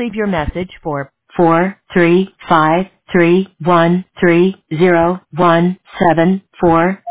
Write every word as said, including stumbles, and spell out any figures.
leave your message for four three five three one three zero one seven four.